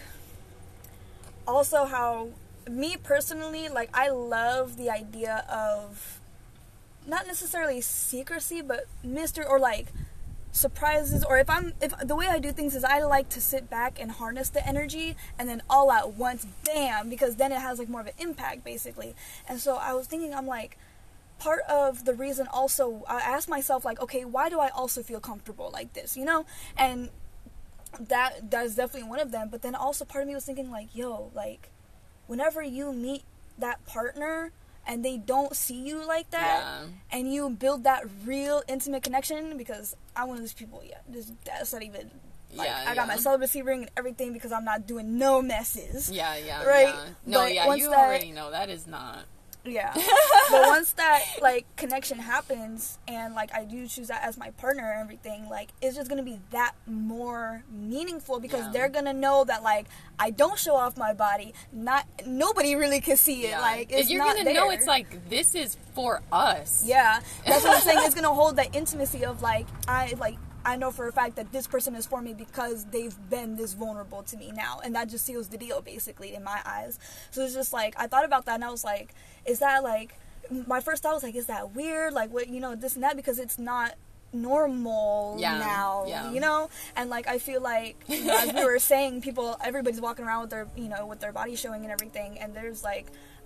also how, me personally, like, I love the idea of, not necessarily secrecy, but mystery, or, like, surprises, or if I'm, if the way I do things is I like to sit back and harness the energy, and then all at once, bam, because then it has, like, more of an impact, basically. And so I was thinking, I'm like, part of the reason also, I asked myself, like, okay, why do I also feel comfortable like this, you know? And that, that is definitely one of them, but then also part of me was thinking, like, yo, like, whenever you meet that partner, and they don't see you like that, yeah. and you build that real intimate connection, because I'm one of those people, yeah, just, that's not even, like, yeah, I got yeah. my celibacy ring and everything because I'm not doing no messes. Yeah, yeah, right? Yeah. No, but yeah, you that, already know that is not. Yeah. But once that, like, connection happens, and, like, I do choose that as my partner and everything, like, it's just gonna be that more meaningful, because yeah. they're gonna know that, like, I don't show off my body, not, nobody really can see it, yeah. like, it's You're not gonna there. know it's, like, this is for us. Yeah. That's what I'm saying, it's gonna hold that intimacy of, like, I, like, I know for a fact that this person is for me because they've been this vulnerable to me now. And that just seals the deal, basically, in my eyes. So it's just, like, I thought about that, and I was like, is that, like, my first thought was, like, is that weird? Like, what, you know, this and that, because it's not normal yeah, now, yeah. you know? And, like, I feel like, you know, as we were saying, people, everybody's walking around with their, you know, with their body showing and everything, and there's, like,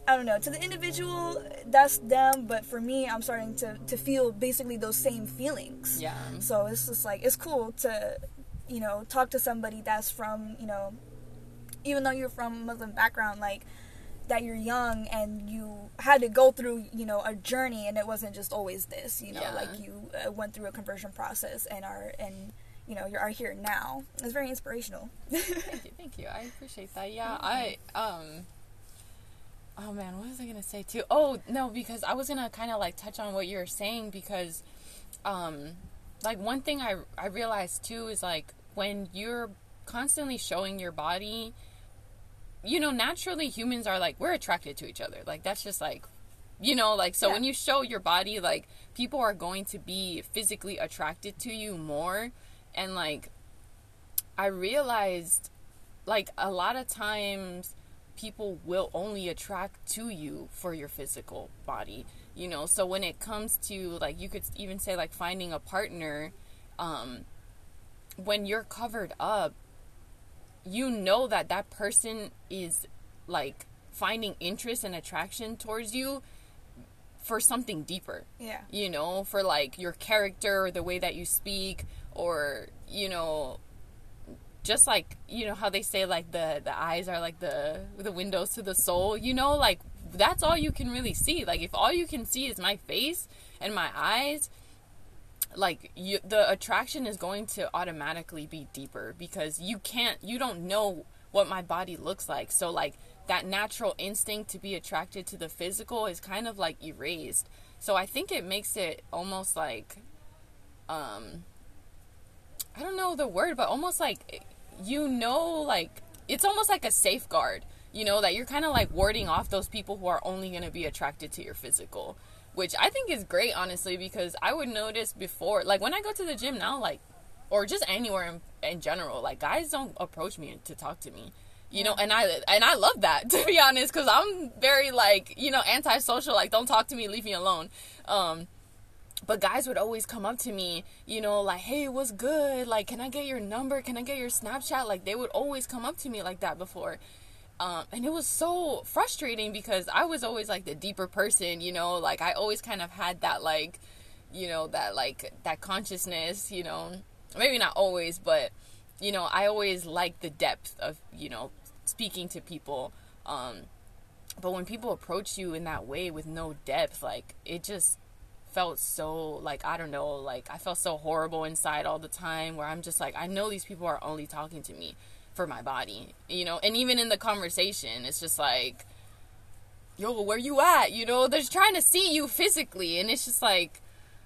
I don't know, to the individual, that's them, but for me, I'm starting to, to feel basically those same feelings. Yeah. So it's just like, it's cool to, you know, talk to somebody that's from, you know, even though you're from a Muslim background, like, that you're young and you had to go through, you know, a journey, and it wasn't just always this, you know, Yeah. like you uh, went through a conversion process and are, and, you know, you are here now. It's very inspirational. Thank you, thank you. I appreciate that. Yeah, I, um, oh man, what was I gonna say too? Oh, no, because I was gonna kind of like touch on what you were saying, because, um, like one thing I, I realized too is like when you're constantly showing your body, you know, naturally humans are like, we're attracted to each other. Like, that's just like, you know, like, so Yeah. when you show your body, like, people are going to be physically attracted to you more. And like, I realized, like, a lot of times people will only attract to you for your physical body, you know. So when it comes to, like, you could even say, like, finding a partner, um, when you're covered up, you know that that person is, like, finding interest and attraction towards you for something deeper. Yeah. You know, for, like, your character, or the way that you speak, or, you know, just like, you know how they say, like, the, the eyes are like the the windows to the soul, you know, like, that's all you can really see. Like, if all you can see is my face and my eyes, like, you, the attraction is going to automatically be deeper, because you can't, you don't know what my body looks like. So, like, that natural instinct to be attracted to the physical is kind of, like, erased. So I think it makes it almost like, um, I don't know the word, but almost like, you know, like, it's almost like a safeguard, you know, that you're kind of like warding off those people who are only going to be attracted to your physical, which I think is great, honestly, because I would notice before, like, when I go to the gym now, like, or just anywhere in, in general, like, guys don't approach me to talk to me, you know, and I, and I love that, to be honest, because I'm very, like, you know, antisocial, like, don't talk to me, leave me alone, um, but guys would always come up to me, you know, like, hey, what's good? Like, can I get your number? Can I get your Snapchat? Like, they would always come up to me like that before. Um, and it was so frustrating, because I was always, like, the deeper person, you know, like, I always kind of had that, like, you know, that, like, that consciousness, you know, maybe not always, but, you know, I always liked the depth of, you know, speaking to people. Um, but when people approach you in that way with no depth, like, it just felt so, like, I don't know, like, I felt so horrible inside all the time, where I'm just like, I know these people are only talking to me for my body, you know, and even in the conversation, it's just like, yo, where you at, you know, they're trying to see you physically, and it's just like,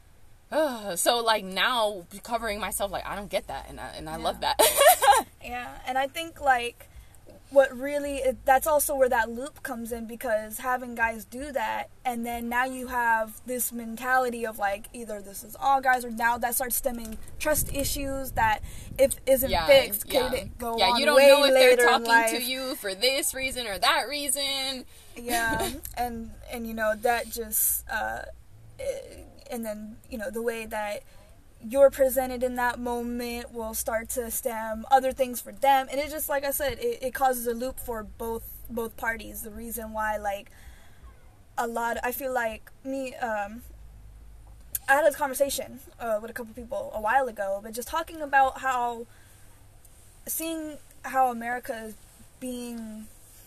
ugh. So, like, now, covering myself, like, I don't get that, and I, and I Yeah. love that. Yeah, and I think, like, what really, it, that's also where that loop comes in, because having guys do that, and then now you have this mentality of, like, either this is all guys, or now that starts stemming trust issues that, if isn't Yeah, fixed, could yeah. it go yeah, on you don't way know if later they're in talking life. to you for this reason or that reason. Yeah, and, and, you know, that just, uh, and then, you know, the way that you're presented in that moment will start to stem other things for them, and it just, like I said, it, it causes a loop for both both parties. The reason why, like, a lot, I feel like me, um, I had a conversation uh, with a couple people a while ago, but just talking about how, seeing how America is being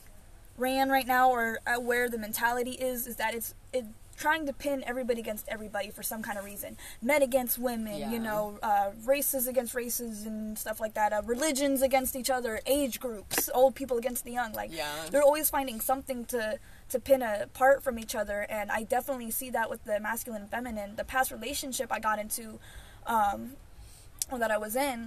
ran right now, or uh, where the mentality is, is that it's it. trying to pin everybody against everybody for some kind of reason. Men against women, Yeah. you know, uh, races against races and stuff like that. Uh, religions against each other, age groups, old people against the young. Like, Yeah. they're always finding something to, to pin apart from each other. And I definitely see that with the masculine and feminine. The past relationship I got into, um, or that I was in,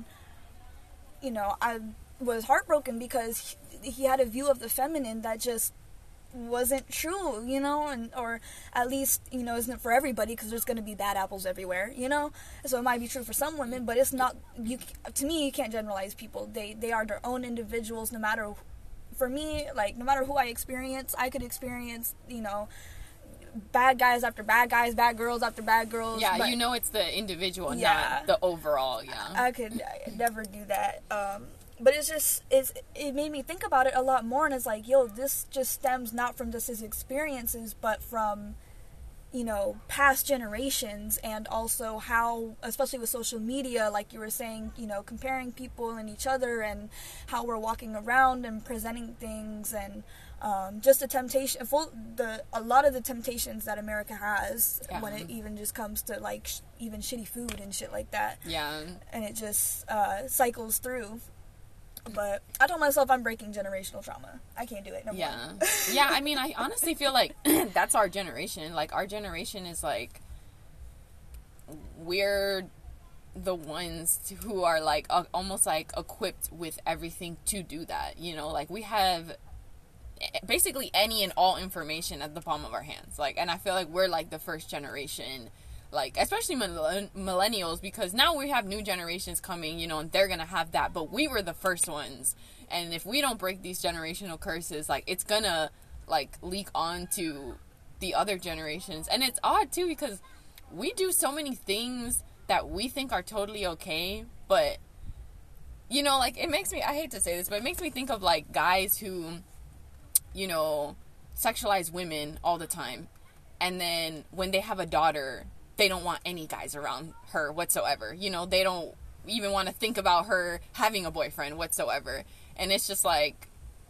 you know, I was heartbroken because he, he had a view of the feminine that just wasn't true, you know, and or at least, you know, isn't for everybody, because there's going to be bad apples everywhere, you know. So it might be true for some women, but it's not, you, to me, you can't generalize people. They they are their own individuals. No matter, for me, like, no matter who I experience, I could experience, you know, bad guys after bad guys, bad girls after bad girls. Yeah, but you know, it's the individual, Yeah. not the overall. Yeah, I could I never do that. Um, but it's just, it's, it made me think about it a lot more, and it's like, yo, this just stems not from just his experiences, but from, you know, past generations, and also how, especially with social media, like you were saying, you know, comparing people and each other, and how we're walking around and presenting things, and um, just the temptation, full, the a lot of the temptations that America has, yeah. when it even just comes to, like, sh- even shitty food and shit like that. Yeah. And it just uh, cycles through. But I told myself I'm breaking generational trauma. I can't do it no yeah. more. Yeah, I mean, I honestly feel like that's our generation. Like, our generation is, like, we're the ones who are, like, uh, almost, like, equipped with everything to do that. You know, like, we have basically any and all information at the palm of our hands. Like, and I feel like we're, like, the first generation, like, especially millenn- millennials, because now we have new generations coming, you know, and they're gonna have that, but we were the first ones, and if we don't break these generational curses, like, it's gonna, like, leak on to the other generations. And it's odd, too, because we do so many things that we think are totally okay, but, you know, like, it makes me, I hate to say this, but it makes me think of, like, guys who, you know, sexualize women all the time, and then when they have a daughter, they don't want any guys around her whatsoever. You know, they don't even want to think about her having a boyfriend whatsoever. And it's just like,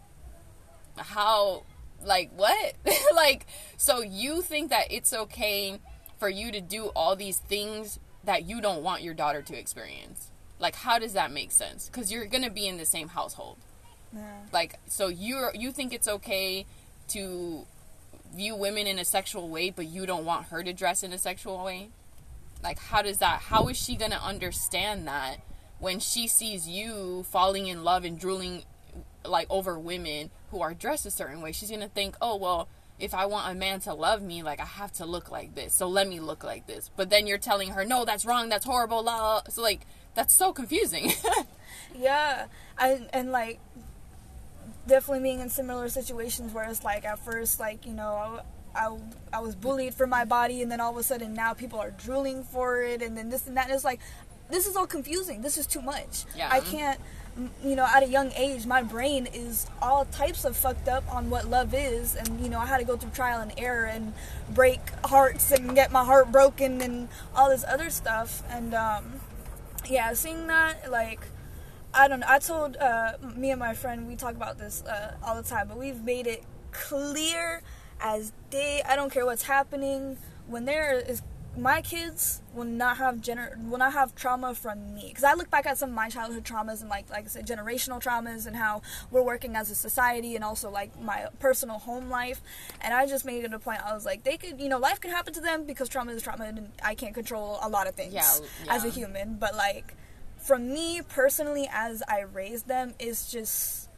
how, like, what? Like, so you think that it's okay for you to do all these things that you don't want your daughter to experience? Like, how does that make sense? Because you're going to be in the same household. Yeah. Like, so you're, you think it's okay to view women in a sexual way, but you don't want her to dress in a sexual way? Like, how does that, how is she gonna understand that when she sees you falling in love and drooling, like, over women who are dressed a certain way? She's gonna think, oh, well, if I want a man to love me, like, I have to look like this, so let me look like this. But then you're telling her, no, that's wrong, that's horrible, la. So, like, that's so confusing. Yeah, and, and, like, definitely being in similar situations where it's like, at first, like, you know, I, I, I was bullied for my body, and then all of a sudden now people are drooling for it, and then this and that, and it's like, this is all confusing, this is too much. Yeah. I can't, you know, at a young age, my brain is all types of fucked up on what love is, and, you know, I had to go through trial and error and break hearts and get my heart broken and all this other stuff, and, um, yeah, seeing that, like, I don't know, I told, uh, me and my friend, we talk about this, uh, all the time, but we've made it clear as day, I don't care what's happening, when there is, my kids will not have gener- will not have trauma from me, because I look back at some of my childhood traumas, and, like, like I said, generational traumas, and how we're working as a society, and also, like, my personal home life, and I just made it a point, I was like, they could, you know, life can happen to them, because trauma is trauma, and I can't control a lot of things, yeah, yeah. as a human, but, like, from me personally, as I raise them, it's just,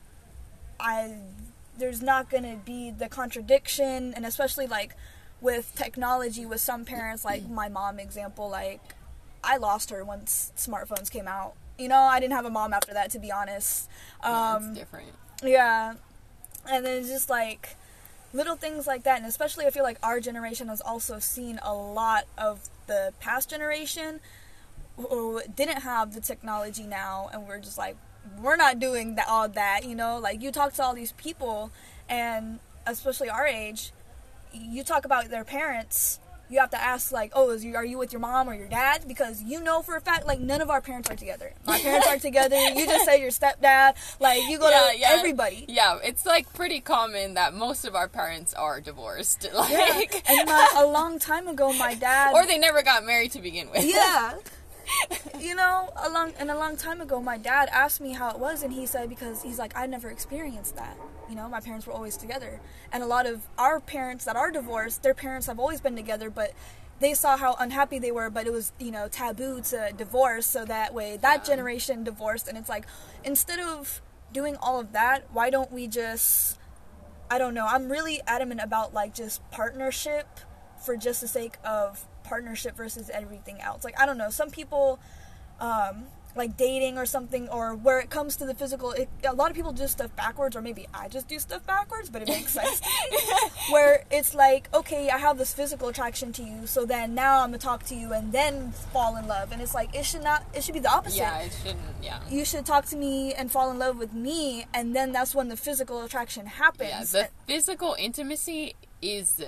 I, there's not gonna be the contradiction, and especially, like, with technology, with some parents, like my mom example, like, I lost her once smartphones came out. You know, I didn't have a mom after that, to be honest. Um, yeah, it's different. Yeah. And then it's just, like, little things like that, and especially I feel like our generation has also seen a lot of the past generation who didn't have the technology now, and we're just like, we're not doing that, all that, you know, like, you talk to all these people, and especially our age, you talk about their parents, you have to ask, like, oh, is you, are you with your mom or your dad? Because you know for a fact, like, none of our parents are together. My parents are together, you just say your stepdad, like, you go yeah, to yeah. everybody. Yeah, it's, like, pretty common that most of our parents are divorced. Like, yeah. And my, a long time ago, my dad... Or they never got married to begin with. Yeah. You know, a long and a long time ago, my dad asked me how it was, and he said, because he's like, I never experienced that. You know, my parents were always together, and a lot of our parents that are divorced, their parents have always been together, but they saw how unhappy they were, but it was, you know, taboo to divorce, so that way that yeah. generation divorced, and it's like, instead of doing all of that, why don't we just, I don't know, I'm really adamant about, like, just partnership for just the sake of partnership versus everything else. Like, I don't know, some people um, like dating or something, or where it comes to the physical, it, a lot of people do stuff backwards, or maybe I just do stuff backwards, but it makes sense to me. Where it's like, okay, I have this physical attraction to you, so then now I'm gonna talk to you and then fall in love, and it's like, it should not, it should be the opposite. Yeah, it shouldn't, yeah. You should talk to me and fall in love with me, and then that's when the physical attraction happens. Yeah, the physical intimacy is...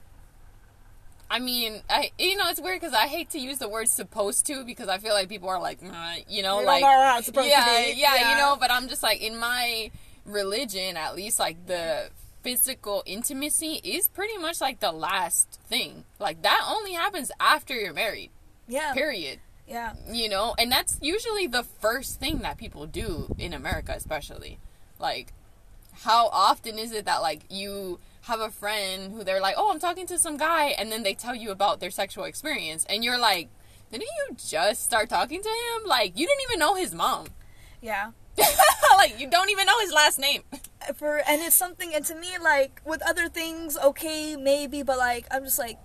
I mean, I you know, it's weird because I hate to use the word "supposed to" because I feel like people are like, nah, you know, You like, don't know how it's supposed yeah, to be. yeah, Yeah. you know. But I'm just like, in my religion, at least, like the physical intimacy is pretty much like the last thing. Like that only happens after you're married. Yeah. Period. Yeah. You know, and that's usually the first thing that people do in America, especially. Like, how often is it that like you have a friend who they're like, oh, I'm talking to some guy, and then they tell you about their sexual experience, and you're like, didn't you just start talking to him? Like, you didn't even know his mom. Yeah. Like, you don't even know his last name. For and it's something, and to me, like, with other things, okay, maybe, but like, I'm just like,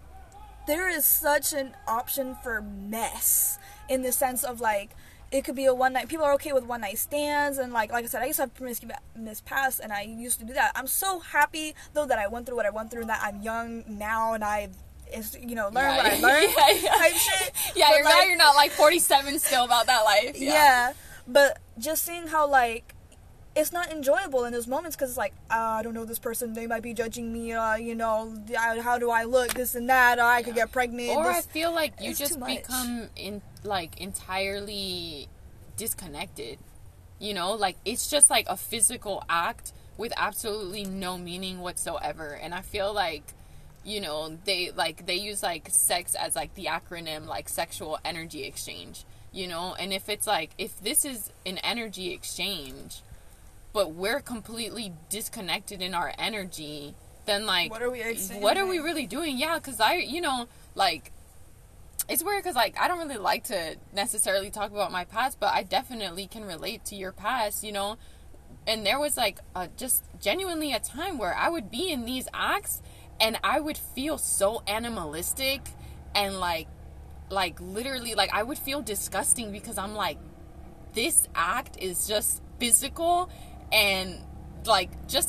there is such an option for mess in the sense of like, it could be a one night. People are okay with one night stands, and like, like I said, I used to have promiscuous past, and I used to do that. I'm so happy though that I went through what I went through, and that I'm young now, and I, is you know, learn Yeah. what I learned, Yeah, yeah. type shit. Yeah, But, you're like, glad you're not like forty-seven still about that life. Yeah. Yeah. But just seeing how like it's not enjoyable in those moments because it's like, uh, I don't know this person, they might be judging me, uh, you know, uh, how do I look, this and that, or I could get pregnant. Or this, I feel like you it's just too much. become in like entirely disconnected. You know, like it's just like a physical act with absolutely no meaning whatsoever. And I feel like, you know, they like they use like sex as like the acronym like sexual energy exchange, you know? And if it's like, if this is an energy exchange, but we're completely disconnected in our energy, then like, what are we exchanging? what are we really doing? Yeah, because I, you know, like, it's weird because, like, I don't really like to necessarily talk about my past, but I definitely can relate to your past, you know? And there was, like, a, just genuinely a time where I would be in these acts and I would feel so animalistic and, like, like, literally, like, I would feel disgusting because I'm like, this act is just physical and, like, just,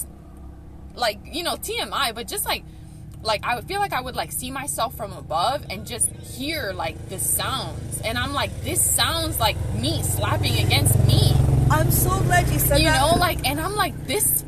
like, you know, T M I, but just, like, like, I would feel like I would, like, see myself from above and just hear, like, the sounds. And I'm like, this sounds like me slapping against me. I'm so glad you said you that. You know, like, and I'm like, this...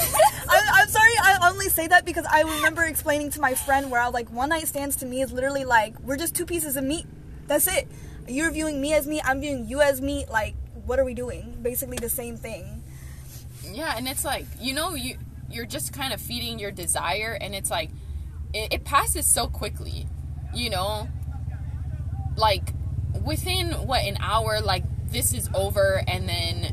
I, I'm sorry, I only say that because I remember explaining to my friend where I was like, one night stands to me is literally like, we're just two pieces of meat. That's it. You're viewing me as meat, I'm viewing you as meat. Like, what are we doing? Basically the same thing. Yeah, and it's like, you know, you, you're just kind of feeding your desire, and it's like, it, it passes so quickly, you know? Like, within, what, an hour, like, this is over, and then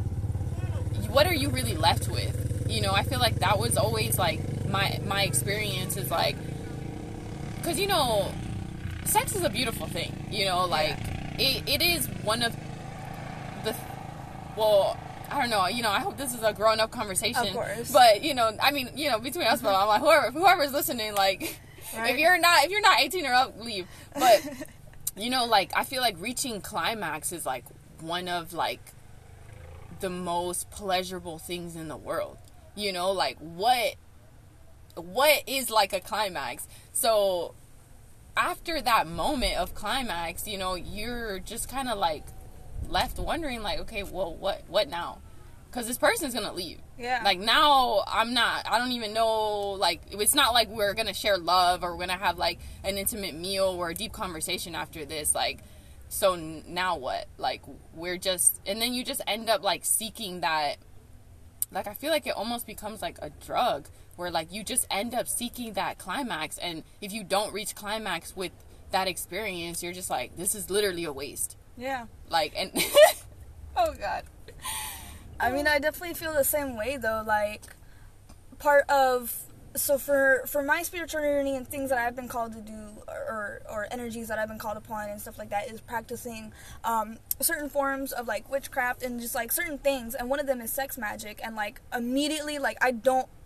what are you really left with? You know, I feel like that was always, like, my, my experience is, like, because, you know, sex is a beautiful thing, you know, like, yeah. it, it is one of the, well, I don't know, you know, I hope this is a grown-up conversation. Of course. But, you know, I mean, you know, between us, but I'm like, whoever, whoever's listening, like, right? if you're not, if you're not eighteen or up, leave. But, you know, like, I feel like reaching climax is, like, one of, like, the most pleasurable things in the world. You know, like, what, what is, like, a climax? So, after that moment of climax, you know, you're just kind of, like, left wondering, like, okay, well, what what now? Because this person's gonna leave. Yeah. Like, now I'm not, I don't even know, like, it's not like we're gonna share love or we're gonna have, like, an intimate meal or a deep conversation after this. Like, so now what? Like, we're just, and then you just end up, like, seeking that, like, I feel like it almost becomes like a drug where, like, you just end up seeking that climax, and if you don't reach climax with that experience, you're just like, this is literally a waste. Yeah. Like, and oh god. I mean, I definitely feel the same way though. Like, part of so for for my spiritual journey and things that I've been called to do, or or energies that I've been called upon and stuff like that, is practicing um, certain forms of like witchcraft and just like certain things. And one of them is sex magic. And like immediately, like I don't.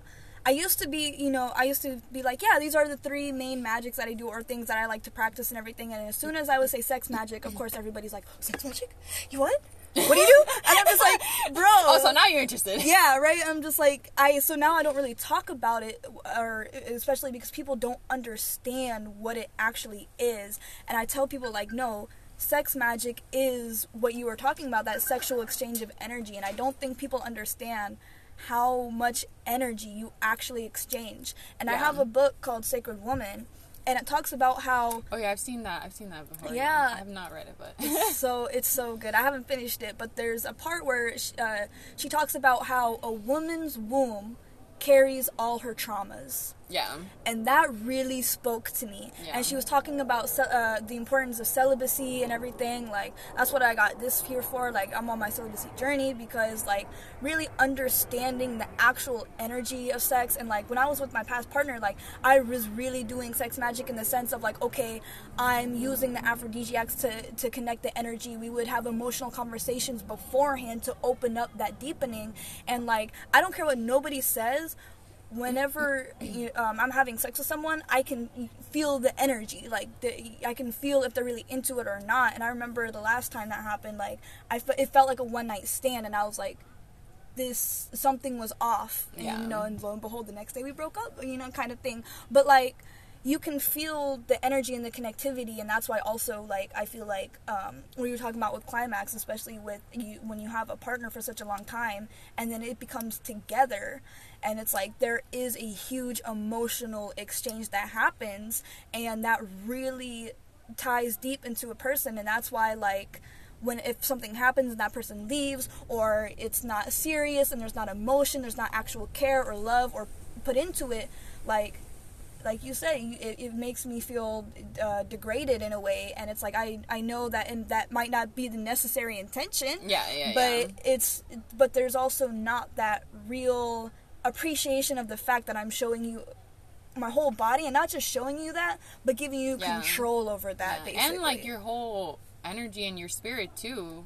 I used to be, you know, I used to be like, yeah, these are the three main magics that I do or things that I like to practice and everything. And as soon as I would say sex magic, of course, everybody's like, sex magic? You what? What do you do? And I'm just like, bro. Oh, so now you're interested. Yeah, right? I'm just like, I, so now I don't really talk about it, or especially because people don't understand what it actually is. And I tell people, like, no, sex magic is what you were talking about, that sexual exchange of energy. And I don't think people understand how much energy you actually exchange. And yeah. I have a book called Sacred Woman, and it talks about how... Oh, yeah, I've seen that. I've seen that before. Yeah. yeah. I have not read it, but... so, it's so good. I haven't finished it, but there's a part where she, uh, she talks about how a woman's womb carries all her traumas. Yeah. And that really spoke to me. Yeah. And she was talking about ce- uh, the importance of celibacy and everything. Like, that's what I got this here for. Like, I'm on my celibacy journey because, like, really understanding the actual energy of sex. And, like, when I was with my past partner, like, I was really doing sex magic in the sense of, like, okay, I'm using the aphrodisiacs to, to connect the energy. We would have emotional conversations beforehand to open up that deepening. And, like, I don't care what nobody says. Whenever you, um, I'm having sex with someone, I can feel the energy. Like, the, I can feel if they're really into it or not. And I remember the last time that happened, like, I f- it felt like a one-night stand, and I was like, this, something was off. And, yeah. you know, and lo and behold, the next day we broke up, you know, kind of thing. But, like, you can feel the energy and the connectivity, and that's why also, like, I feel like, um, when you're talking about with climax, especially with you, when you have a partner for such a long time, and then it becomes together, and it's like, there is a huge emotional exchange that happens, and that really ties deep into a person, and that's why, like, when if something happens and that person leaves, or it's not serious, and there's not emotion, there's not actual care or love or put into it, like, like you said, it, it makes me feel uh, degraded in a way, and it's like I, I know that and that might not be the necessary intention. Yeah, yeah, but yeah. it's but there's also not that real appreciation of the fact that I'm showing you my whole body, and not just showing you that, but giving you yeah. control over that, yeah. basically. And like your whole energy and your spirit too.